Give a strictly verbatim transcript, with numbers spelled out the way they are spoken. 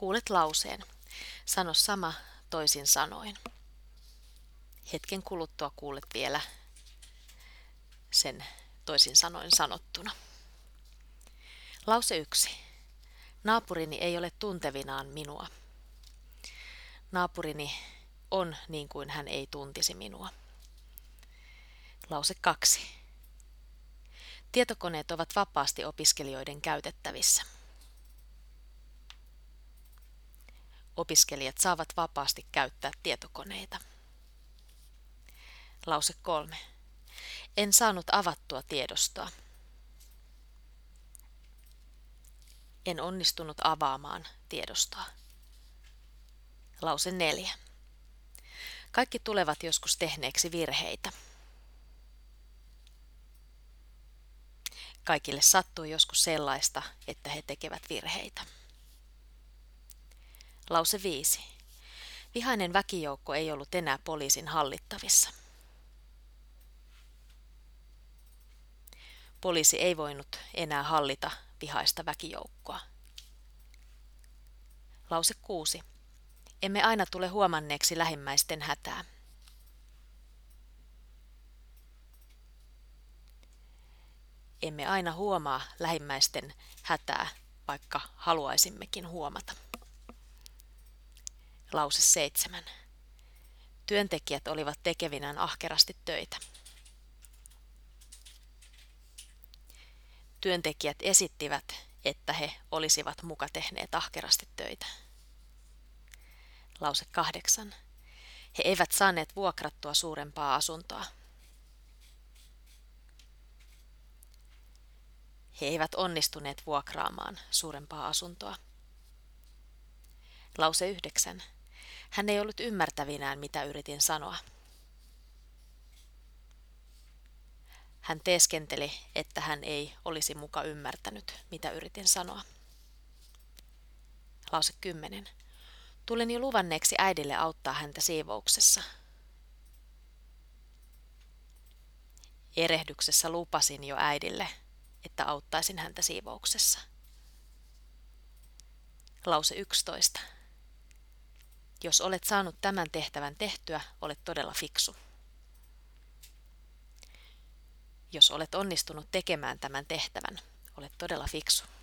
Kuulet lauseen. Sano sama toisin sanoen. Hetken kuluttua kuulet vielä sen toisin sanoen sanottuna. Lause yksi. Naapurini ei ole tuntevinaan minua. Naapurini on niin kuin hän ei tuntisi minua. Lause kaksi. Tietokoneet ovat vapaasti opiskelijoiden käytettävissä. Opiskelijat saavat vapaasti käyttää tietokoneita. Lause kolme. En saanut avattua tiedostoa. En onnistunut avaamaan tiedostoa. Lause neljä. Kaikki tulevat joskus tehneeksi virheitä. Kaikille sattuu joskus sellaista, että he tekevät virheitä. Lause viisi. Vihainen väkijoukko ei ollut enää poliisin hallittavissa. Poliisi ei voinut enää hallita vihaista väkijoukkoa. Lause kuusi. Emme aina tule huomanneeksi lähimmäisten hätää. Emme aina huomaa lähimmäisten hätää, vaikka haluaisimmekin huomata. Lause seitsemän. Työntekijät olivat tekevinään ahkerasti töitä. Työntekijät esittivät, että he olisivat muka tehneet ahkerasti töitä. Lause kahdeksan. He eivät saaneet vuokrattua suurempaa asuntoa. He eivät onnistuneet vuokraamaan suurempaa asuntoa. Lause yhdeksän. Hän ei ollut ymmärtävinään, mitä yritin sanoa. Hän teeskenteli, että hän ei olisi muka ymmärtänyt, mitä yritin sanoa. Lause kymmenen. Tulin jo luvanneeksi äidille auttaa häntä siivouksessa. Erehdyksessä lupasin jo äidille, että auttaisin häntä siivouksessa. Lause yksitoista. Jos olet saanut tämän tehtävän tehtyä, olet todella fiksu. Jos olet onnistunut tekemään tämän tehtävän, olet todella fiksu.